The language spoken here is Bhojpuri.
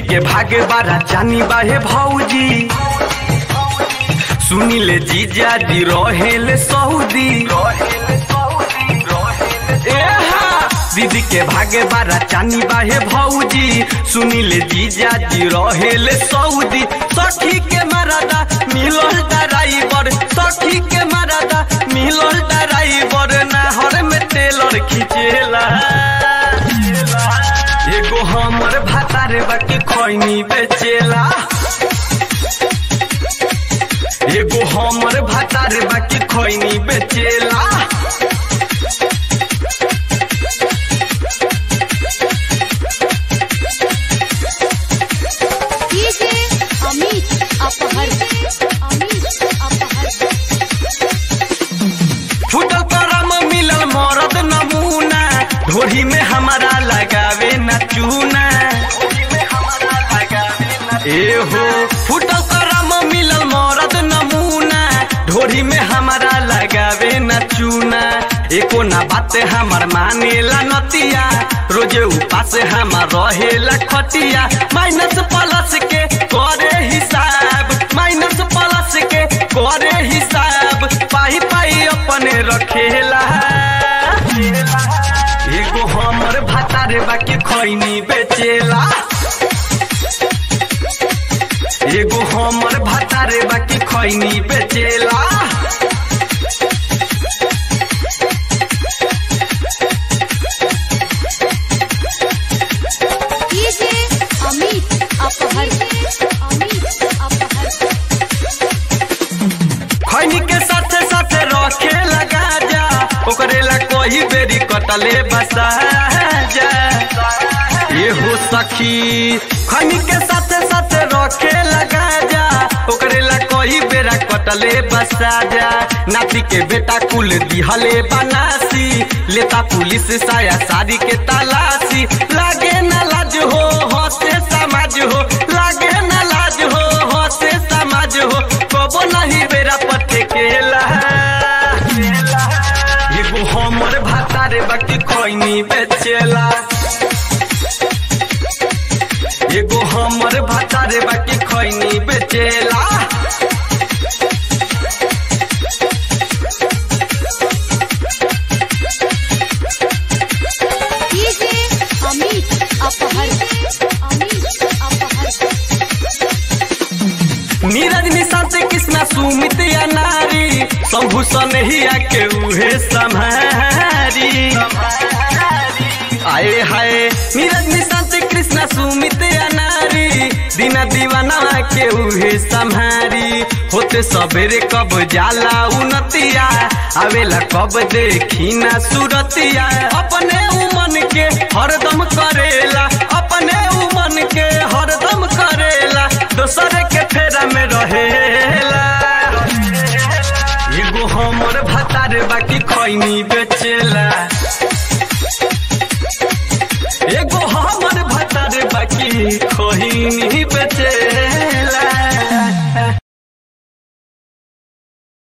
के भागे बारा जानी बाहे भौजी सुनीले जीजा दी रहेले सऊदी दीदी के भागे बारा चानी बाहे भौजी सुनीले जीजा जी रहेले सऊदी सखी के मरादा मिलल ड्राइवर सखी के मरादा मिलल ड्राइवर नहर में टेलर खिंचेला एगो हमर भातारे बाकी खैनी बेचेला एगो हमर भातारे बाकी खैनी बेचेला छूटल करम मिलल मरद नमूना ढोरी में हमारा लगावे न चूना एहो फूटल करम मिलल मरद नमूना ढोरी में हमारा लगावे न चूना एको ना बात हमार मानेला नतिया रोजे उपास हमार रहेला खटिया माइनस प्लस के करे हिसाब माइनस प्लस के करे हिसाब पाई पाई अपने रखेला एगो हमर भातारे बाकी खैनी बेचेला एगो हमर भातारे बाकी खैनी बेचेला खैनी के साथे साथे रखे लगा जा ओकरेला कोई बेरी कटले बसा जा ये हो सखी खैनी के साथे साथे रखे लगा जा ओकरेला कोई बेरा कटले बसा जा नाती के बेटा कुल दिहले बनासी लेता पुलिस साया साड़ी के तलाशी लागे न लाज हो हंसे समाज हो लागे न लाज हो हंसे समाज हो कबो नहीं बेरा पटे केला एगो हमर भातारे बाकी खैनी बेचेला एगो हमर भातारे बाकी खैनी बेचेला नीरज निशांत कृष्णा सुमित या नारी संभूषण ही आके उहे संहारी आए हाय नीरज निशांत कृष्णा सुमित या नारी दीना दीवाना के उहे संहारी होते सबेरे कब जाला उनतिया आवेला कब देखी ना सूरतिया अपने उमन के हरदम करेला